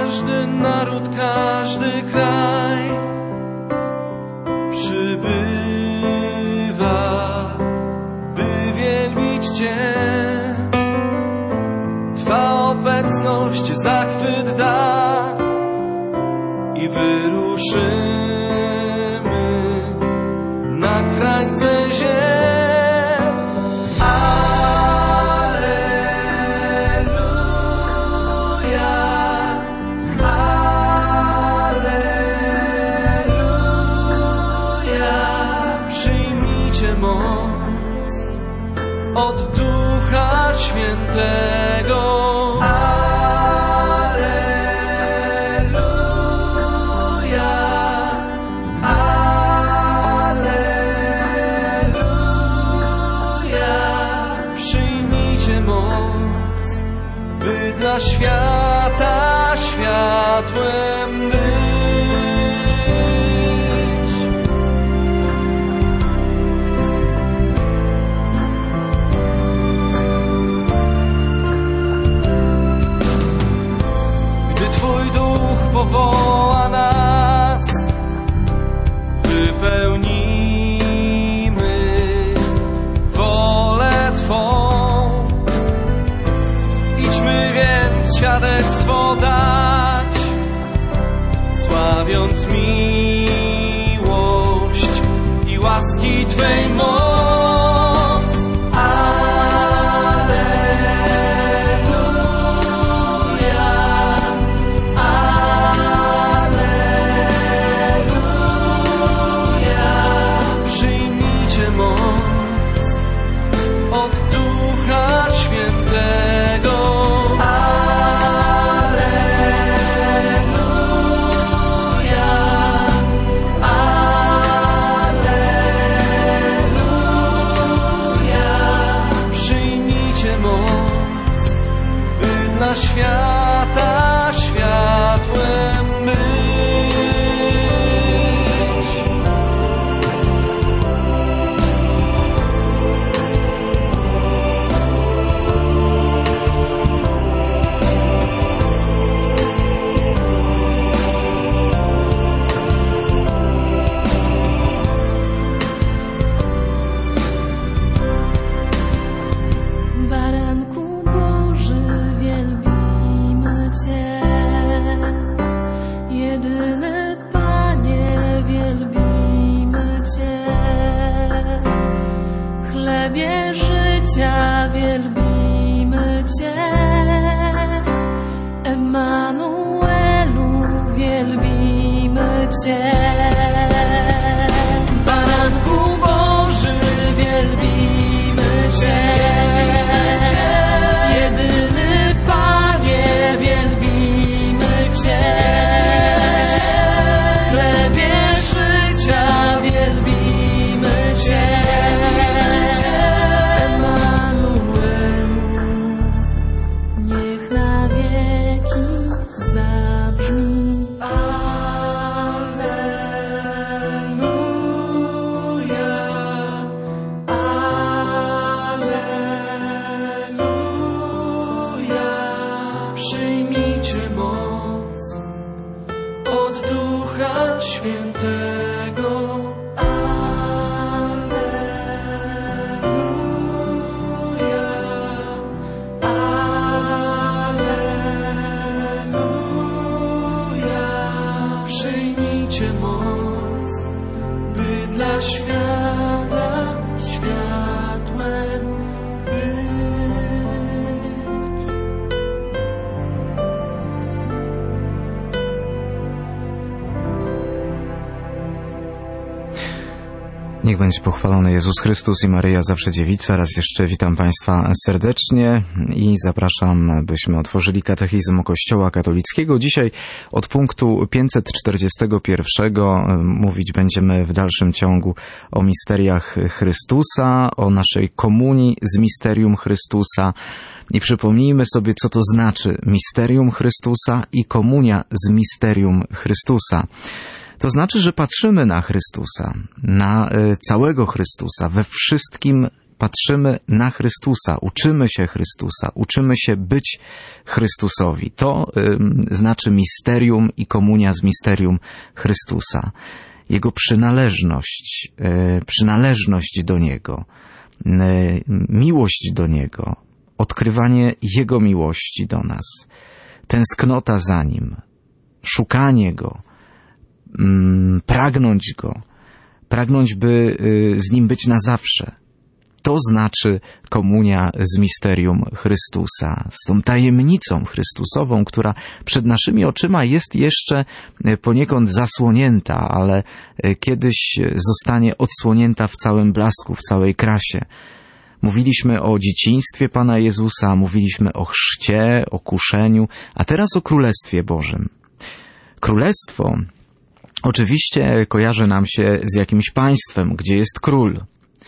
każdy naród, każdy kraj przybywa, by wielbić Cię. Twa obecność zachwyt da i wyruszymy na krańce ziemi. Od Ducha Świętego. Alleluja, alleluja. Przyjmijcie moc, by dla świata światłem być. Powoła nas, wypełnimy wolę Twą. Idźmy więc świadectwo dać, sławiąc miłość i łaski Twej moc. Świata światłem być. Baranku Boży, wielbimy Cię. Jedyny Panie, wielbimy Cię. Chlebie życia, wielbimy Cię. Emmanuelu, wielbimy Cię. Baranku Boży, wielbimy Cię. Jedyny Panie, wielbimy Cię. Chlebie życia, wielbimy Cię. Emmanuelu, niech na wieki zabrzmi. Alleluja, alleluja. Przyjmijcie moc od Ducha Świętego. Alleluja, alleluja. Przyjmijcie moc, by dla świata światłem być. Niech będzie pochwalony Jezus Chrystus i Maryja Zawsze Dziewica. Raz jeszcze witam Państwa serdecznie i zapraszam, byśmy otworzyli Katechizm Kościoła Katolickiego. Dzisiaj od punktu 541 mówić będziemy w dalszym ciągu o misteriach Chrystusa, o naszej komunii z misterium Chrystusa. I przypomnijmy sobie, co to znaczy misterium Chrystusa i komunia z misterium Chrystusa. To znaczy, że patrzymy na Chrystusa, na całego Chrystusa, we wszystkim patrzymy na Chrystusa, uczymy się Chrystusa, uczymy się być Chrystusowi. To znaczy misterium i komunia z misterium Chrystusa. Jego przynależność do Niego, miłość do Niego, odkrywanie Jego miłości do nas, tęsknota za Nim, szukanie Go, pragnąć, by z Nim być na zawsze. To znaczy komunia z misterium Chrystusa, z tą tajemnicą Chrystusową, która przed naszymi oczyma jest jeszcze poniekąd zasłonięta, ale kiedyś zostanie odsłonięta w całym blasku, w całej krasie. Mówiliśmy o dzieciństwie Pana Jezusa, mówiliśmy o chrzcie, o kuszeniu, a teraz o Królestwie Bożym. Królestwo oczywiście kojarzy nam się z jakimś państwem, gdzie jest król.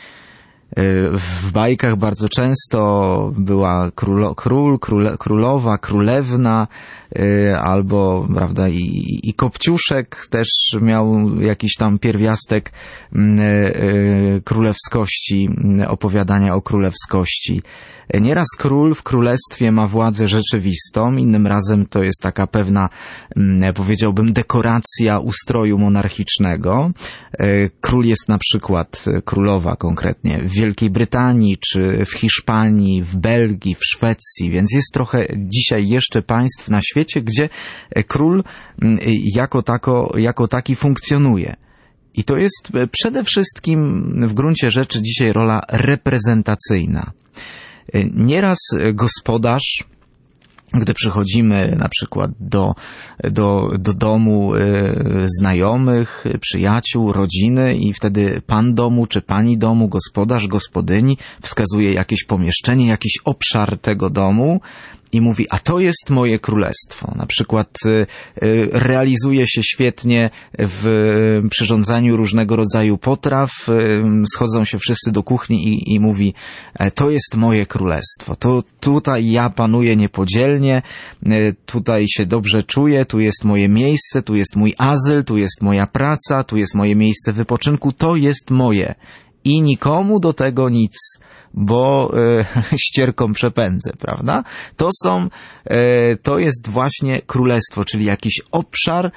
W bajkach bardzo często była królowa, królewna, albo, prawda, i Kopciuszek też miał jakiś tam pierwiastek królewskości, opowiadania o królewskości. Nieraz król w królestwie ma władzę rzeczywistą, innym razem to jest taka pewna, powiedziałbym, dekoracja ustroju monarchicznego. Król jest na przykład, królowa konkretnie, w Wielkiej Brytanii, czy w Hiszpanii, w Belgii, w Szwecji, więc jest trochę dzisiaj jeszcze państw na świecie, gdzie król jako taki funkcjonuje. I to jest przede wszystkim w gruncie rzeczy dzisiaj rola reprezentacyjna. Nieraz gospodarz, gdy przychodzimy na przykład do domu znajomych, przyjaciół, rodziny i wtedy pan domu czy pani domu, gospodarz, gospodyni wskazuje jakieś pomieszczenie, jakiś obszar tego domu i mówi, a to jest moje królestwo. Na przykład realizuje się świetnie w przyrządzaniu różnego rodzaju potraw, schodzą się wszyscy do kuchni i mówi, to jest moje królestwo, to tutaj ja panuję niepodzielnie, tutaj się dobrze czuję, tu jest moje miejsce, tu jest mój azyl, tu jest moja praca, tu jest moje miejsce wypoczynku, to jest moje. I nikomu do tego nic, bo ścierką przepędzę, prawda? To jest właśnie królestwo, czyli jakiś obszar,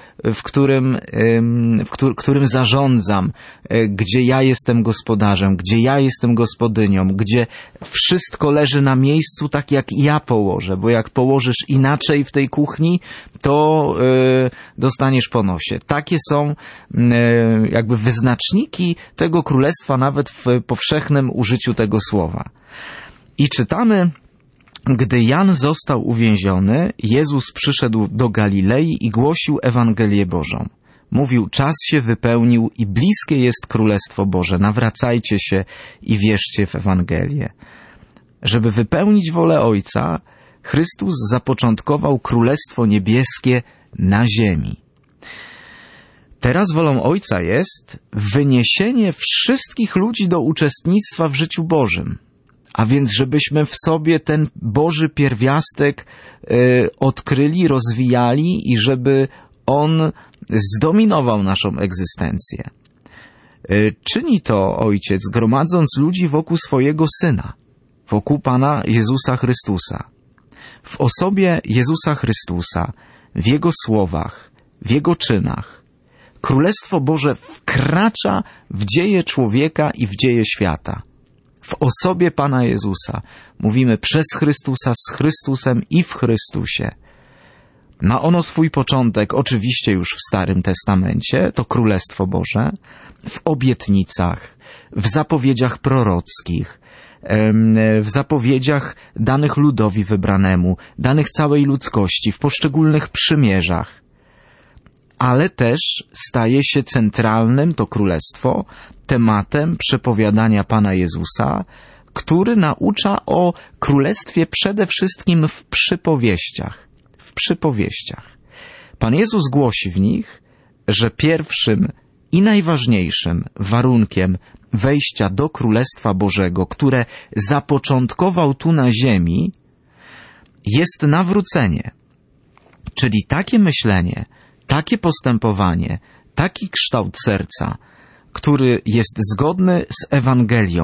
którym zarządzam, gdzie ja jestem gospodarzem, gdzie ja jestem gospodynią, gdzie wszystko leży na miejscu tak, jak ja położę, bo jak położysz inaczej w tej kuchni, to dostaniesz po nosie. Takie są jakby wyznaczniki tego królestwa, nawet w powszechnym użyciu tego słowa. I czytamy, gdy Jan został uwięziony, Jezus przyszedł do Galilei i głosił Ewangelię Bożą. Mówił, czas się wypełnił i bliskie jest Królestwo Boże. Nawracajcie się i wierzcie w Ewangelię. Żeby wypełnić wolę Ojca, Chrystus zapoczątkował Królestwo Niebieskie na ziemi. Teraz wolą Ojca jest wyniesienie wszystkich ludzi do uczestnictwa w życiu Bożym. A więc żebyśmy w sobie ten Boży pierwiastek odkryli, rozwijali i żeby On zdominował naszą egzystencję. Czyni to Ojciec, gromadząc ludzi wokół swojego Syna, wokół Pana Jezusa Chrystusa. W osobie Jezusa Chrystusa, w Jego słowach, w Jego czynach, Królestwo Boże wkracza w dzieje człowieka i w dzieje świata. W osobie Pana Jezusa mówimy przez Chrystusa, z Chrystusem i w Chrystusie. Ma ono swój początek oczywiście już w Starym Testamencie, to Królestwo Boże, w obietnicach, w zapowiedziach prorockich, w zapowiedziach danych ludowi wybranemu, danych całej ludzkości, w poszczególnych przymierzach. Ale też staje się centralnym, to królestwo, tematem przepowiadania Pana Jezusa, który naucza o królestwie przede wszystkim w przypowieściach. W przypowieściach. Pan Jezus głosi w nich, że pierwszym i najważniejszym warunkiem wejścia do Królestwa Bożego, które zapoczątkował tu na ziemi, jest nawrócenie. Czyli takie myślenie, takie postępowanie, taki kształt serca, który jest zgodny z Ewangelią,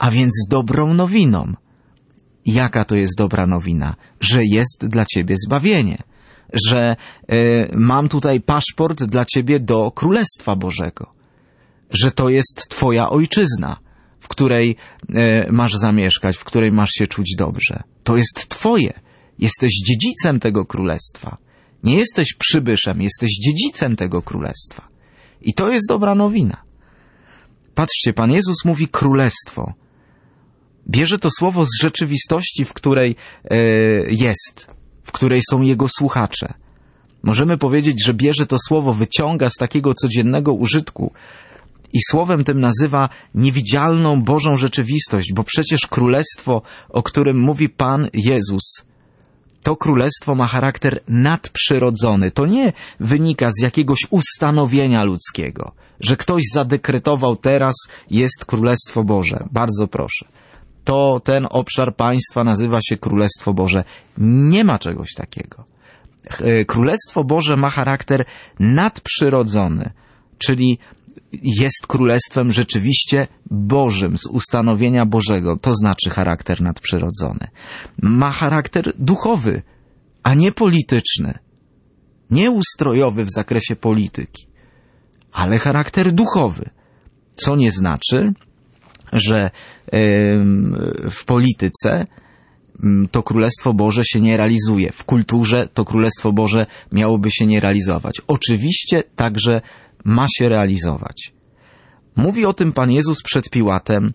a więc dobrą nowiną. Jaka to jest dobra nowina? Że jest dla ciebie zbawienie. Że mam tutaj paszport dla ciebie do Królestwa Bożego. Że to jest twoja ojczyzna, w której masz zamieszkać, w której masz się czuć dobrze. To jest twoje. Jesteś dziedzicem tego Królestwa. Nie jesteś przybyszem, jesteś dziedzicem tego Królestwa. I to jest dobra nowina. Patrzcie, Pan Jezus mówi królestwo. Bierze to słowo z rzeczywistości, w której jest, w której są Jego słuchacze. Możemy powiedzieć, że bierze to słowo, wyciąga z takiego codziennego użytku i słowem tym nazywa niewidzialną Bożą rzeczywistość, bo przecież królestwo, o którym mówi Pan Jezus, to królestwo ma charakter nadprzyrodzony. To nie wynika z jakiegoś ustanowienia ludzkiego, że ktoś zadekretował, teraz jest Królestwo Boże. Bardzo proszę. To ten obszar państwa nazywa się Królestwo Boże. Nie ma czegoś takiego. Królestwo Boże ma charakter nadprzyrodzony, czyli jest królestwem rzeczywiście Bożym, z ustanowienia Bożego. To znaczy charakter nadprzyrodzony. Ma charakter duchowy, a nie polityczny. Nie ustrojowy w zakresie polityki, ale charakter duchowy. Co nie znaczy, że w polityce to Królestwo Boże się nie realizuje. W kulturze to Królestwo Boże miałoby się nie realizować. Oczywiście także ma się realizować. Mówi o tym Pan Jezus przed Piłatem,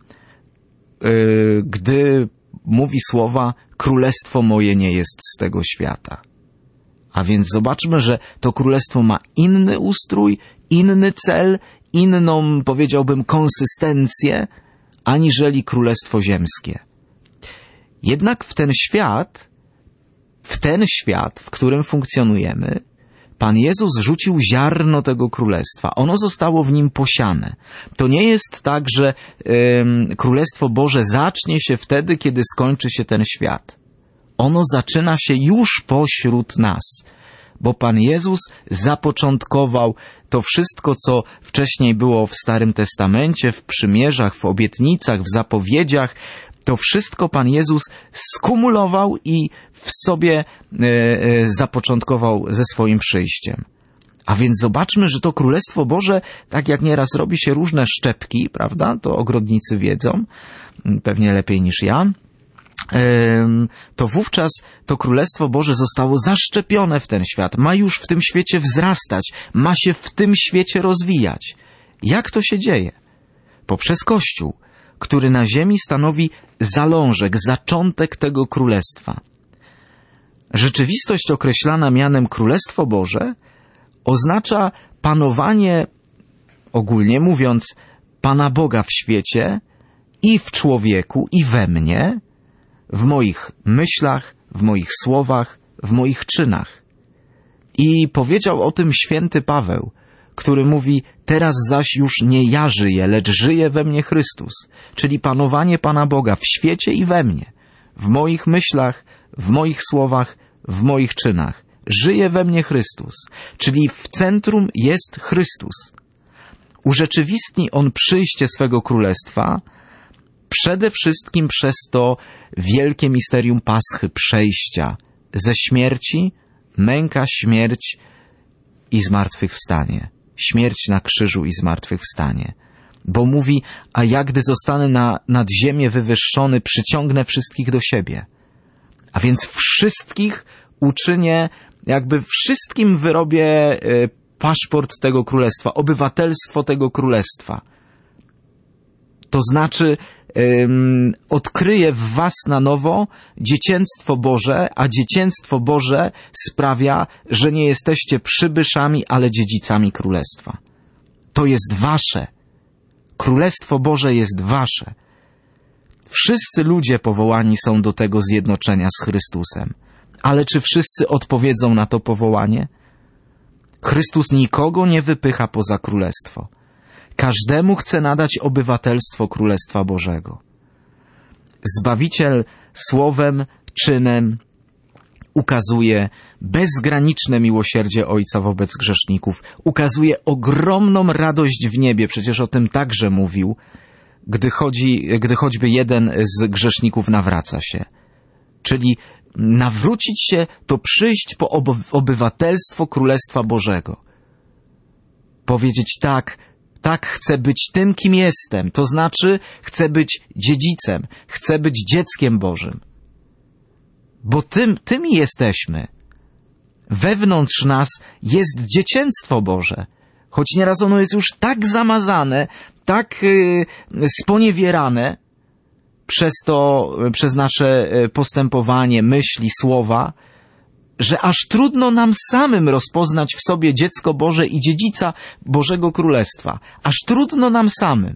gdy mówi słowa: Królestwo moje nie jest z tego świata. A więc zobaczmy, że to królestwo ma inny ustrój, inny cel, inną, powiedziałbym, konsystencję, aniżeli królestwo ziemskie. Jednak w ten świat, w którym funkcjonujemy, Pan Jezus rzucił ziarno tego królestwa. Ono zostało w nim posiane. To nie jest tak, że Królestwo Boże zacznie się wtedy, kiedy skończy się ten świat. Ono zaczyna się już pośród nas, bo Pan Jezus zapoczątkował to wszystko, co wcześniej było w Starym Testamencie, w przymierzach, w obietnicach, w zapowiedziach. To wszystko Pan Jezus skumulował i w sobie zapoczątkował ze swoim przyjściem. A więc zobaczmy, że to Królestwo Boże, tak jak nieraz robi się różne szczepki, prawda, to ogrodnicy wiedzą, pewnie lepiej niż ja, to wówczas to Królestwo Boże zostało zaszczepione w ten świat, ma już w tym świecie wzrastać, ma się w tym świecie rozwijać. Jak to się dzieje? Poprzez Kościół, który na ziemi stanowi zalążek, zaczątek tego Królestwa. Rzeczywistość określana mianem Królestwo Boże oznacza panowanie, ogólnie mówiąc, Pana Boga w świecie i w człowieku, i we mnie, w moich myślach, w moich słowach, w moich czynach. I powiedział o tym święty Paweł, który mówi: teraz zaś już nie ja żyję, lecz żyje we mnie Chrystus, czyli panowanie Pana Boga w świecie i we mnie, w moich myślach, w moich słowach, w moich czynach. Żyje we mnie Chrystus, czyli w centrum jest Chrystus. Urzeczywistni On przyjście swego królestwa przede wszystkim przez to wielkie misterium Paschy, przejścia ze śmierci, męka, śmierć i zmartwychwstanie. Śmierć na krzyżu i zmartwychwstanie. Bo mówi: a ja, gdy zostanę nad ziemię wywyższony, przyciągnę wszystkich do siebie. A więc wszystkich uczynię, jakby wszystkim wyrobię paszport tego królestwa, obywatelstwo tego królestwa. To znaczy odkryję w was na nowo dziecięctwo Boże, a dziecięctwo Boże sprawia, że nie jesteście przybyszami, ale dziedzicami królestwa. To jest wasze. Królestwo Boże jest wasze. Wszyscy ludzie powołani są do tego zjednoczenia z Chrystusem. Ale czy wszyscy odpowiedzą na to powołanie? Chrystus nikogo nie wypycha poza królestwo. Każdemu chce nadać obywatelstwo Królestwa Bożego. Zbawiciel słowem, czynem ukazuje bezgraniczne miłosierdzie Ojca wobec grzeszników. Ukazuje ogromną radość w niebie, przecież o tym także mówił, gdy choćby jeden z grzeszników nawraca się. Czyli nawrócić się to przyjść po obywatelstwo Królestwa Bożego. Powiedzieć tak, chcę być tym, kim jestem. To znaczy, chcę być dziedzicem, chcę być dzieckiem Bożym. Bo tymi jesteśmy. Wewnątrz nas jest dziecięctwo Boże. Choć nieraz ono jest już tak zamazane, tak sponiewierane przez nasze postępowanie, myśli, słowa, że aż trudno nam samym rozpoznać w sobie dziecko Boże i dziedzica Bożego Królestwa. Aż trudno nam samym.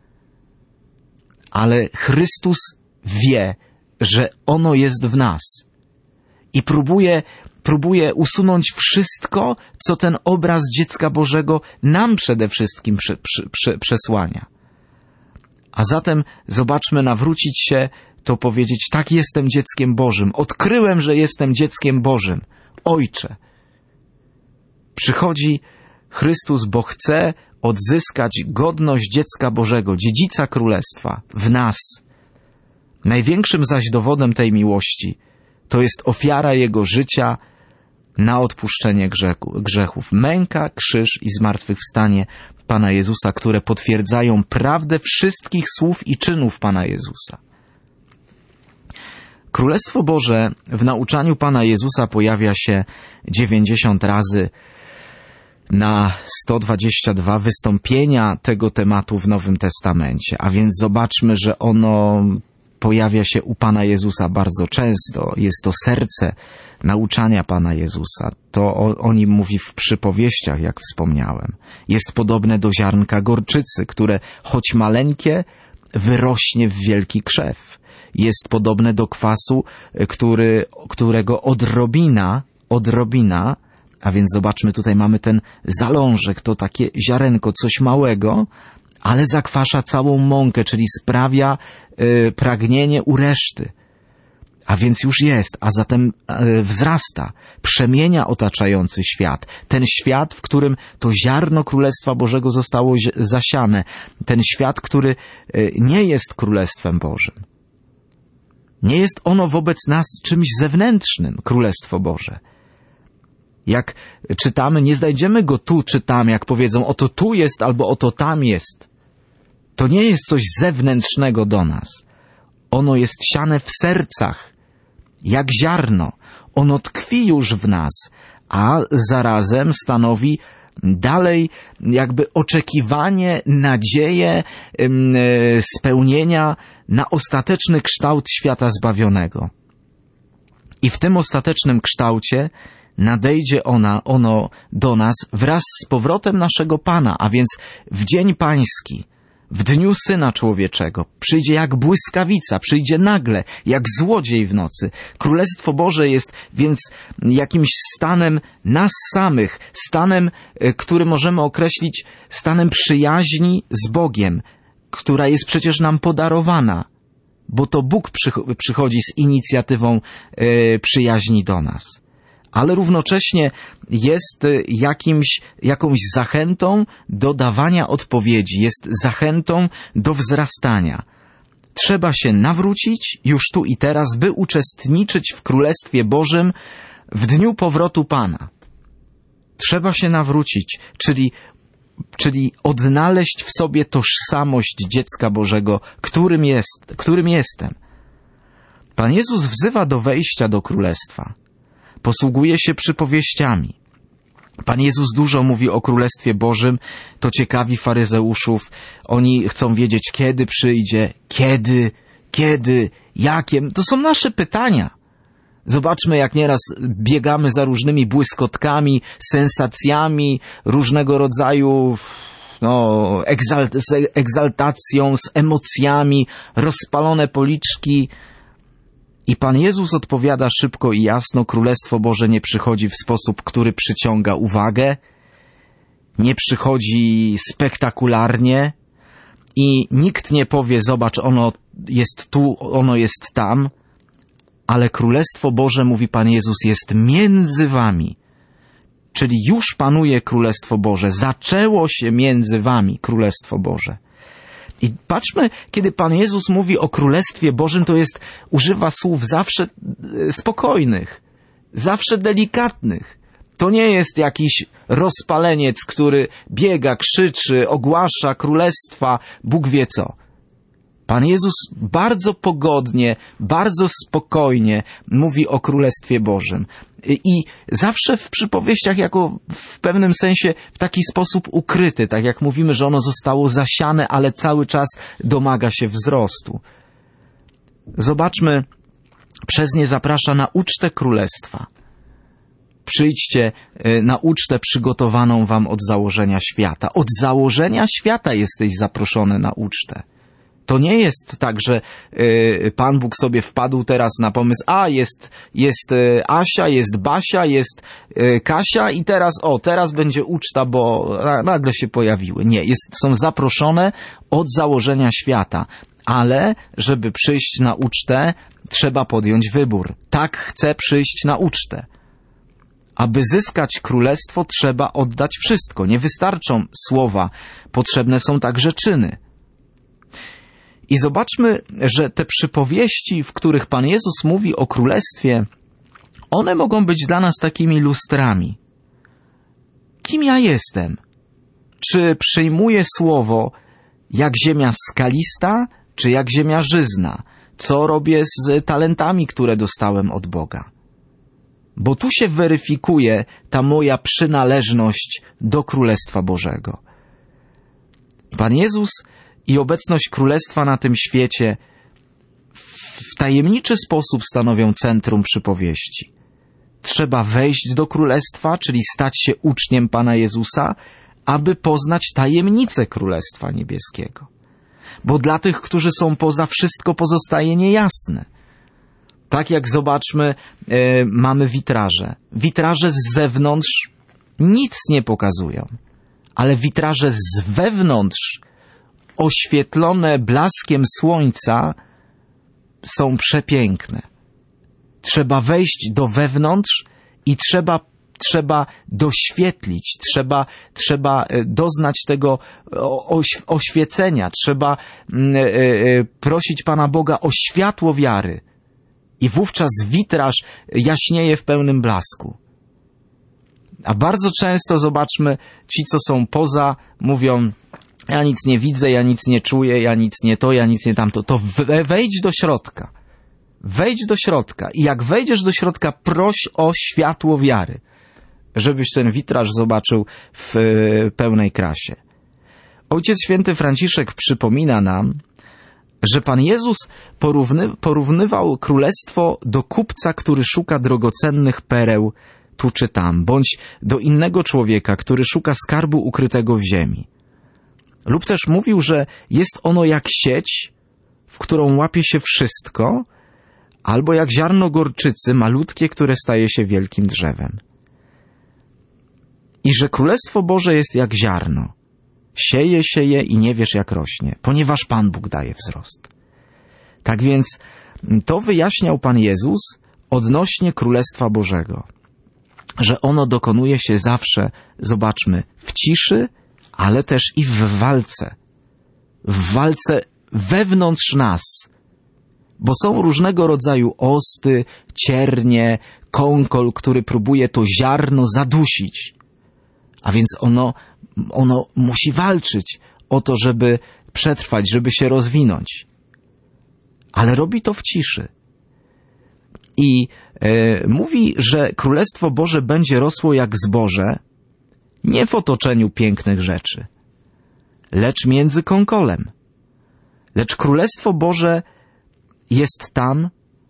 Ale Chrystus wie, że ono jest w nas. I próbuje usunąć wszystko, co ten obraz dziecka Bożego nam przede wszystkim przesłania. A zatem zobaczmy, nawrócić się to powiedzieć, tak, jestem dzieckiem Bożym. Odkryłem, że jestem dzieckiem Bożym. Ojcze. Przychodzi Chrystus, bo chce odzyskać godność dziecka Bożego, dziedzica Królestwa w nas. Największym zaś dowodem tej miłości to jest ofiara Jego życia na odpuszczenie grzechów. Męka, krzyż i zmartwychwstanie Pana Jezusa, które potwierdzają prawdę wszystkich słów i czynów Pana Jezusa. Królestwo Boże w nauczaniu Pana Jezusa pojawia się 90 razy na 122 wystąpienia tego tematu w Nowym Testamencie. A więc zobaczmy, że ono pojawia się u Pana Jezusa bardzo często. Jest to serce nauczania Pana Jezusa. To o nim mówi w przypowieściach, jak wspomniałem. Jest podobne do ziarnka gorczycy, które choć maleńkie, wyrośnie w wielki krzew. Jest podobne do kwasu, którego odrobina, a więc zobaczmy, tutaj mamy ten zalążek, to takie ziarenko, coś małego, ale zakwasza całą mąkę, czyli sprawia pragnienie u reszty. A więc już jest, a zatem wzrasta, przemienia otaczający świat. Ten świat, w którym to ziarno Królestwa Bożego zostało zasiane. Ten świat, który nie jest Królestwem Bożym. Nie jest ono wobec nas czymś zewnętrznym, Królestwo Boże. Jak czytamy, nie znajdziemy go tu czy tam, jak powiedzą, oto tu jest albo oto tam jest. To nie jest coś zewnętrznego do nas. Ono jest siane w sercach, jak ziarno. Ono tkwi już w nas, a zarazem stanowi dalej jakby oczekiwanie, nadzieję spełnienia na ostateczny kształt świata zbawionego. I w tym ostatecznym kształcie nadejdzie ono do nas wraz z powrotem naszego Pana, a więc w dzień pański, w dniu Syna Człowieczego. Przyjdzie jak błyskawica, przyjdzie nagle, jak złodziej w nocy. Królestwo Boże jest więc jakimś stanem nas samych, stanem, który możemy określić stanem przyjaźni z Bogiem, która jest przecież nam podarowana, bo to Bóg przychodzi z inicjatywą przyjaźni do nas. Ale równocześnie jest jakąś zachętą do dawania odpowiedzi, jest zachętą do wzrastania. Trzeba się nawrócić już tu i teraz, by uczestniczyć w Królestwie Bożym w dniu powrotu Pana. Trzeba się nawrócić, czyli odnaleźć w sobie tożsamość dziecka Bożego, którym jestem. Pan Jezus wzywa do wejścia do Królestwa. Posługuje się przypowieściami. Pan Jezus dużo mówi o Królestwie Bożym, to ciekawi faryzeuszów. Oni chcą wiedzieć, kiedy przyjdzie, kiedy, jakie. To są nasze pytania. Zobaczmy, jak nieraz biegamy za różnymi błyskotkami, sensacjami, różnego rodzaju z egzaltacją, z emocjami, rozpalone policzki. I Pan Jezus odpowiada szybko i jasno, Królestwo Boże nie przychodzi w sposób, który przyciąga uwagę, nie przychodzi spektakularnie i nikt nie powie, zobacz, ono jest tu, ono jest tam, ale Królestwo Boże, mówi Pan Jezus, jest między wami. Czyli już panuje Królestwo Boże, zaczęło się między wami Królestwo Boże. I patrzmy, kiedy Pan Jezus mówi o Królestwie Bożym, to używa słów zawsze spokojnych, zawsze delikatnych. To nie jest jakiś rozpaleniec, który biega, krzyczy, ogłasza królestwa, Bóg wie co. Pan Jezus bardzo pogodnie, bardzo spokojnie mówi o Królestwie Bożym. I zawsze w przypowieściach jako w pewnym sensie w taki sposób ukryty, tak jak mówimy, że ono zostało zasiane, ale cały czas domaga się wzrostu. Zobaczmy, przez nie zaprasza na ucztę Królestwa. Przyjdźcie na ucztę przygotowaną wam od założenia świata. Od założenia świata jesteś zaproszony na ucztę. To nie jest tak, że Pan Bóg sobie wpadł teraz na pomysł, jest Asia, jest Basia, jest Kasia i teraz będzie uczta, bo nagle się pojawiły. Nie, są zaproszone od założenia świata. Ale, żeby przyjść na ucztę, trzeba podjąć wybór. Tak chcę przyjść na ucztę. Aby zyskać królestwo, trzeba oddać wszystko. Nie wystarczą słowa, potrzebne są także czyny. I zobaczmy, że te przypowieści, w których Pan Jezus mówi o królestwie, one mogą być dla nas takimi lustrami. Kim ja jestem? Czy przyjmuję słowo jak ziemia skalista, czy jak ziemia żyzna? Co robię z talentami, które dostałem od Boga? Bo tu się weryfikuje ta moja przynależność do Królestwa Bożego. Pan Jezus i obecność Królestwa na tym świecie w tajemniczy sposób stanowią centrum przypowieści. Trzeba wejść do Królestwa, czyli stać się uczniem Pana Jezusa, aby poznać tajemnicę Królestwa Niebieskiego. Bo dla tych, którzy są poza, wszystko pozostaje niejasne. Tak jak zobaczmy, mamy witraże. Witraże z zewnątrz nic nie pokazują, ale witraże z wewnątrz, oświetlone blaskiem słońca, są przepiękne. Trzeba wejść do wewnątrz i trzeba doświetlić, trzeba doznać tego oświecenia, trzeba prosić Pana Boga o światło wiary. I wówczas witraż jaśnieje w pełnym blasku. A bardzo często, zobaczmy, ci, co są poza, mówią, ja nic nie widzę, ja nic nie czuję, ja nic nie to, ja nic nie tamto. To wejdź do środka. Wejdź do środka. I jak wejdziesz do środka, proś o światło wiary, żebyś ten witraż zobaczył w pełnej krasie. Ojciec Święty Franciszek przypomina nam, że Pan Jezus porównywał królestwo do kupca, który szuka drogocennych pereł tu czy tam, bądź do innego człowieka, który szuka skarbu ukrytego w ziemi. Lub też mówił, że jest ono jak sieć, w którą łapie się wszystko, albo jak ziarno gorczycy, malutkie, które staje się wielkim drzewem. I że Królestwo Boże jest jak ziarno. Sieje się je i nie wiesz, jak rośnie, ponieważ Pan Bóg daje wzrost. Tak więc to wyjaśniał Pan Jezus odnośnie Królestwa Bożego, że ono dokonuje się zawsze, zobaczmy, w ciszy, ale też i w walce. W walce wewnątrz nas. Bo są różnego rodzaju osty, ciernie, kąkol, który próbuje to ziarno zadusić. A więc ono musi walczyć o to, żeby przetrwać, żeby się rozwinąć. Ale robi to w ciszy. I mówi, że Królestwo Boże będzie rosło jak zboże, nie w otoczeniu pięknych rzeczy, lecz między kąkolem. Lecz Królestwo Boże jest tam,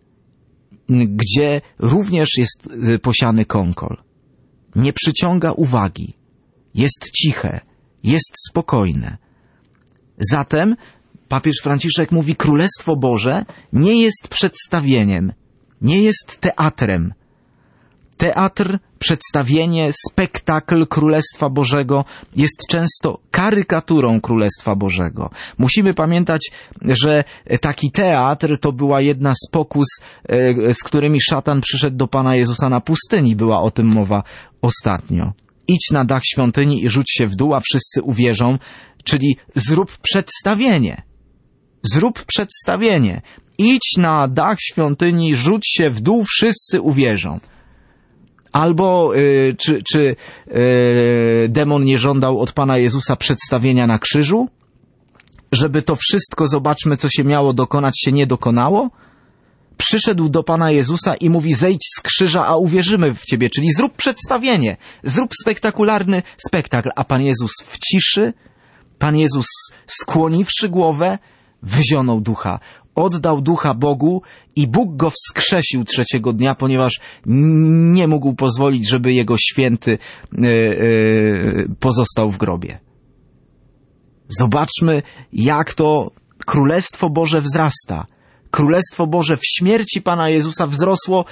gdzie również jest posiany kąkol. Nie przyciąga uwagi. Jest ciche, jest spokojne. Zatem papież Franciszek mówi, Królestwo Boże nie jest przedstawieniem, nie jest teatrem. Teatr, przedstawienie, spektakl Królestwa Bożego jest często karykaturą Królestwa Bożego. Musimy pamiętać, że taki teatr to była jedna z pokus, z którymi szatan przyszedł do Pana Jezusa na pustyni. Była o tym mowa ostatnio. idź na dach świątyni i rzuć się w dół, a wszyscy uwierzą, czyli zrób przedstawienie. Zrób przedstawienie. Idź na dach świątyni, rzuć się w dół, wszyscy uwierzą. Albo czy demon nie żądał od Pana Jezusa przedstawienia na krzyżu? Żeby to wszystko, zobaczmy, co się miało dokonać, się nie dokonało? Przyszedł do Pana Jezusa i mówi: zejdź z krzyża, a uwierzymy w Ciebie. Czyli zrób przedstawienie, zrób spektakularny spektakl. A Pan Jezus w ciszy, Pan Jezus skłoniwszy głowę, wyzionął ducha, oddał ducha Bogu i Bóg go wskrzesił trzeciego dnia, ponieważ nie mógł pozwolić, żeby jego święty pozostał w grobie. Zobaczmy, jak to Królestwo Boże wzrasta. Królestwo Boże w śmierci Pana Jezusa wzrosło,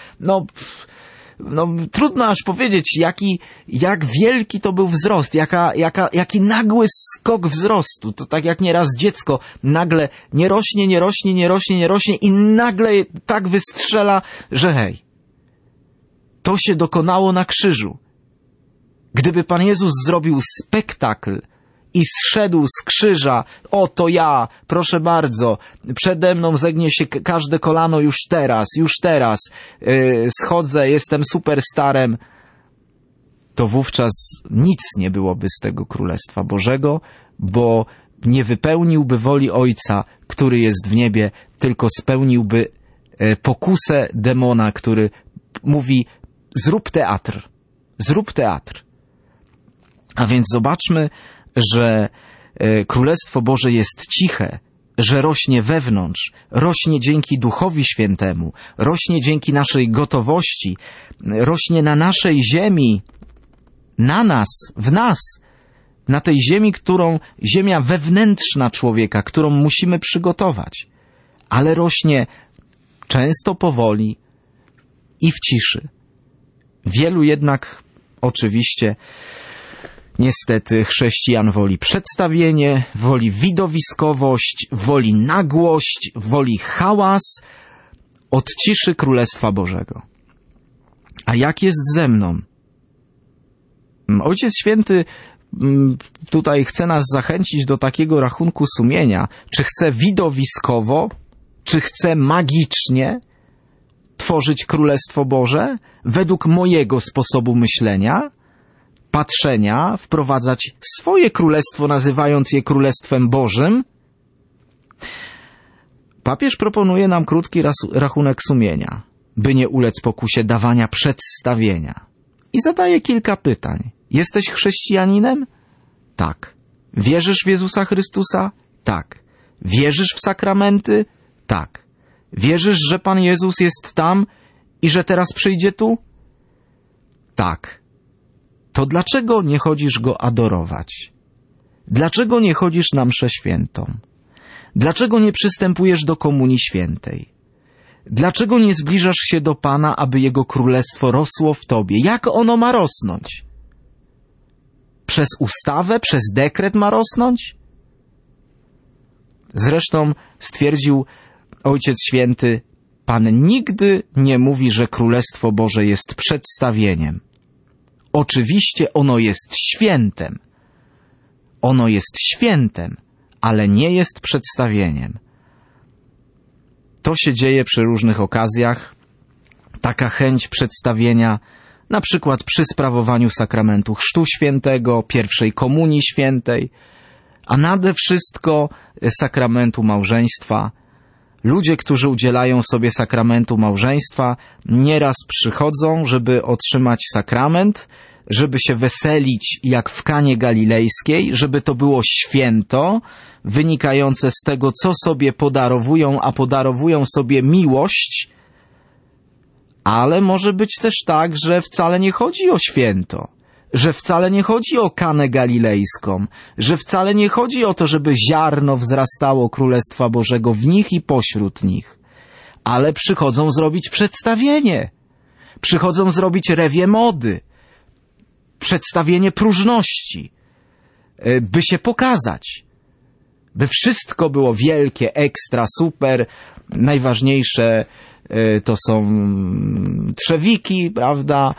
trudno aż powiedzieć, jak wielki to był wzrost, jaki nagły skok wzrostu. To tak jak nieraz dziecko nagle nie rośnie i nagle tak wystrzela, że hej, to się dokonało na krzyżu. Gdyby Pan Jezus zrobił spektakl i zszedł z krzyża, oto ja, proszę bardzo, przede mną zegnie się każde kolano już teraz, schodzę, jestem superstarem, to wówczas nic nie byłoby z tego Królestwa Bożego, bo nie wypełniłby woli Ojca, który jest w niebie, tylko spełniłby pokusę demona, który mówi: zrób teatr. A więc zobaczmy, że Królestwo Boże jest ciche, że rośnie wewnątrz, rośnie dzięki Duchowi Świętemu, rośnie dzięki naszej gotowości, rośnie na naszej ziemi, na nas, w nas, na tej ziemi, ziemia wewnętrzna człowieka, którą musimy przygotować, ale rośnie często powoli i w ciszy. Wielu jednak, oczywiście, niestety, chrześcijan woli przedstawienie, woli widowiskowość, woli nagłość, woli hałas od ciszy Królestwa Bożego. A jak jest ze mną? Ojciec Święty tutaj chce nas zachęcić do takiego rachunku sumienia, czy chcę widowiskowo, czy chcę magicznie tworzyć Królestwo Boże według mojego sposobu myślenia, patrzenia, wprowadzać swoje królestwo, nazywając je Królestwem Bożym. Papież proponuje nam krótki rachunek sumienia, by nie ulec pokusie dawania przedstawienia. I zadaje kilka pytań. Jesteś chrześcijaninem? Tak. Wierzysz w Jezusa Chrystusa? Tak. Wierzysz w sakramenty? Tak. Wierzysz, że Pan Jezus jest tam i że teraz przyjdzie tu? Tak. To dlaczego nie chodzisz Go adorować? Dlaczego nie chodzisz na mszę świętą? Dlaczego nie przystępujesz do komunii świętej? Dlaczego nie zbliżasz się do Pana, aby Jego Królestwo rosło w Tobie? Jak ono ma rosnąć? Przez ustawę, przez dekret ma rosnąć? Zresztą stwierdził Ojciec Święty, Pan nigdy nie mówi, że Królestwo Boże jest przedstawieniem. Oczywiście ono jest świętem. Ono jest świętem, ale nie jest przedstawieniem. To się dzieje przy różnych okazjach. Taka chęć przedstawienia, na przykład przy sprawowaniu sakramentu Chrztu Świętego, pierwszej Komunii Świętej, a nade wszystko sakramentu małżeństwa. Ludzie, którzy udzielają sobie sakramentu małżeństwa, nieraz przychodzą, żeby otrzymać sakrament, żeby się weselić jak w Kanie Galilejskiej, żeby to było święto, wynikające z tego, co sobie podarowują, a podarowują sobie miłość, ale może być też tak, że wcale nie chodzi o święto, że wcale nie chodzi o Kanę Galilejską, że wcale nie chodzi o to, żeby ziarno wzrastało Królestwa Bożego w nich i pośród nich, ale przychodzą zrobić przedstawienie, przychodzą zrobić rewię mody, przedstawienie próżności, by się pokazać, By wszystko było wielkie, ekstra, super. Najważniejsze to są trzewiki, prawda,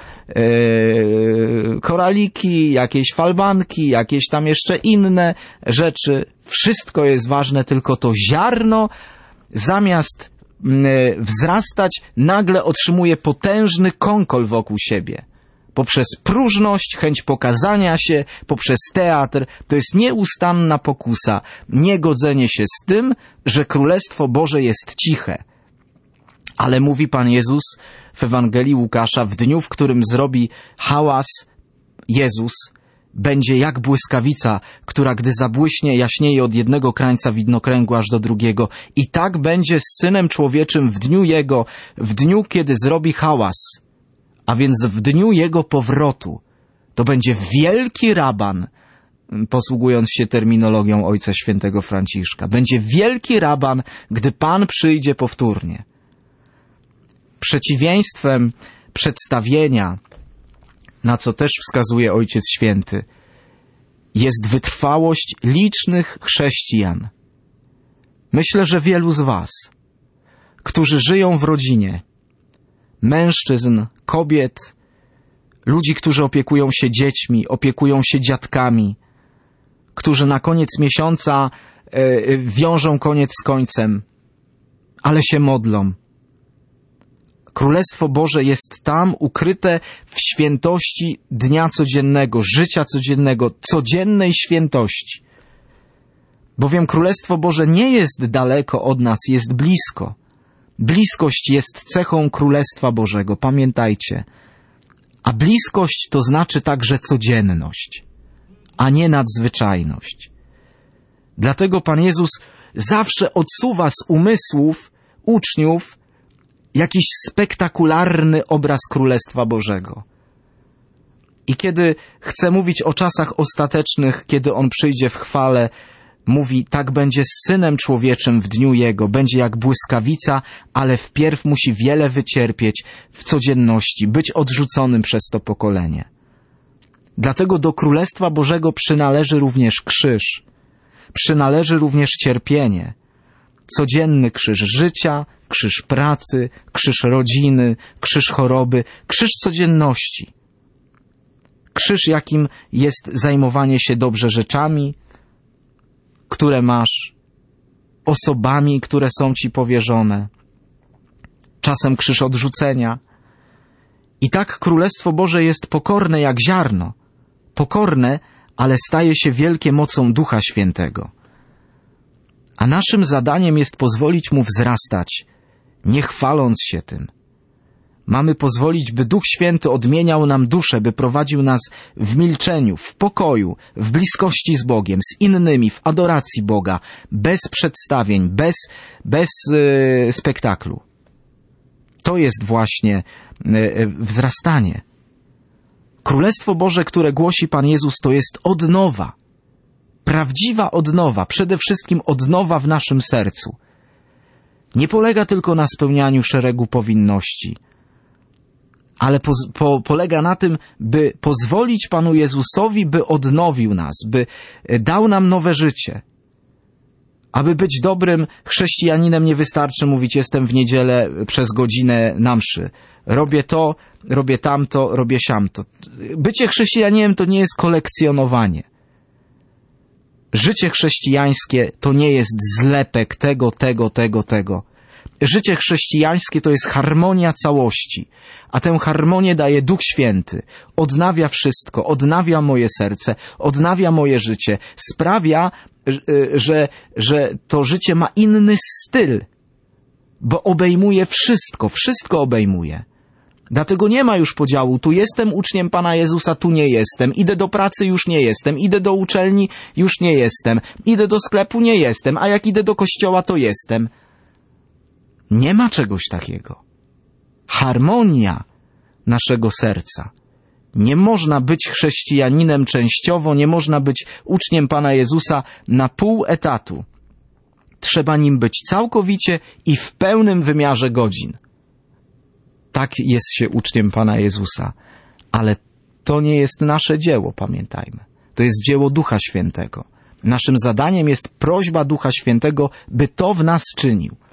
koraliki, jakieś falbanki, jakieś tam jeszcze inne rzeczy. Wszystko jest ważne, tylko to ziarno zamiast wzrastać nagle otrzymuje potężny konkol wokół siebie. Poprzez próżność, chęć pokazania się, poprzez teatr, to jest nieustanna pokusa, niegodzenie się z tym, że Królestwo Boże jest ciche. Ale mówi Pan Jezus w Ewangelii Łukasza, w dniu, w którym zrobi hałas, Jezus będzie jak błyskawica, która gdy zabłyśnie, jaśnieje od jednego krańca widnokręgu aż do drugiego. I tak będzie z Synem Człowieczym w dniu Jego, w dniu, kiedy zrobi hałas. A więc w dniu Jego powrotu. To będzie wielki raban, posługując się terminologią Ojca Świętego Franciszka. Będzie wielki raban, gdy Pan przyjdzie powtórnie. Przeciwieństwem przedstawienia, na co też wskazuje Ojciec Święty, jest wytrwałość licznych chrześcijan. Myślę, że wielu z was, którzy żyją w rodzinie, mężczyzn, kobiet, ludzi, którzy opiekują się dziećmi, opiekują się dziadkami, którzy na koniec miesiąca wiążą koniec z końcem, ale się modlą. Królestwo Boże jest tam ukryte w świętości dnia codziennego, życia codziennego, codziennej świętości. Bowiem Królestwo Boże nie jest daleko od nas, jest blisko. Bliskość jest cechą Królestwa Bożego, pamiętajcie. A bliskość to znaczy także codzienność, a nie nadzwyczajność. Dlatego Pan Jezus zawsze odsuwa z umysłów uczniów jakiś spektakularny obraz Królestwa Bożego. I kiedy chce mówić o czasach ostatecznych, kiedy On przyjdzie w chwale, mówi, tak będzie z Synem Człowieczym w dniu Jego, będzie jak błyskawica, ale wpierw musi wiele wycierpieć w codzienności, być odrzuconym przez to pokolenie. Dlatego do Królestwa Bożego przynależy również krzyż, przynależy również cierpienie, codzienny krzyż życia, krzyż pracy, krzyż rodziny, krzyż choroby, krzyż codzienności. Krzyż, jakim jest zajmowanie się dobrze rzeczami, które masz, osobami, które są ci powierzone. Czasem krzyż odrzucenia. I tak Królestwo Boże jest pokorne jak ziarno. Pokorne, ale staje się wielkie mocą Ducha Świętego. A naszym zadaniem jest pozwolić Mu wzrastać, nie chwaląc się tym. Mamy pozwolić, by Duch Święty odmieniał nam duszę, by prowadził nas w milczeniu, w pokoju, w bliskości z Bogiem, z innymi, w adoracji Boga, bez przedstawień, bez spektaklu. To jest właśnie wzrastanie. Królestwo Boże, które głosi Pan Jezus, to jest odnowa. Prawdziwa odnowa, przede wszystkim odnowa w naszym sercu. Nie polega tylko na spełnianiu szeregu powinności, ale polega na tym, by pozwolić Panu Jezusowi, by odnowił nas, by dał nam nowe życie. Aby być dobrym chrześcijaninem nie wystarczy mówić, jestem w niedzielę przez godzinę na mszy. Robię to, robię tamto, robię siamto. Bycie chrześcijaninem to nie jest kolekcjonowanie. Życie chrześcijańskie to nie jest zlepek tego. Życie chrześcijańskie to jest harmonia całości, a tę harmonię daje Duch Święty. Odnawia wszystko, odnawia moje serce, odnawia moje życie, sprawia, że to życie ma inny styl, bo obejmuje wszystko obejmuje. Dlatego nie ma już podziału, tu jestem uczniem Pana Jezusa, tu nie jestem, idę do pracy, już nie jestem, idę do uczelni, już nie jestem, idę do sklepu, nie jestem, a jak idę do kościoła, to jestem. Nie ma czegoś takiego. Harmonia naszego serca. Nie można być chrześcijaninem częściowo, nie można być uczniem Pana Jezusa na pół etatu. Trzeba nim być całkowicie i w pełnym wymiarze godzin. Tak jest się uczniem Pana Jezusa. Ale to nie jest nasze dzieło, pamiętajmy. To jest dzieło Ducha Świętego. Naszym zadaniem jest prośba Ducha Świętego, by to w nas czynił.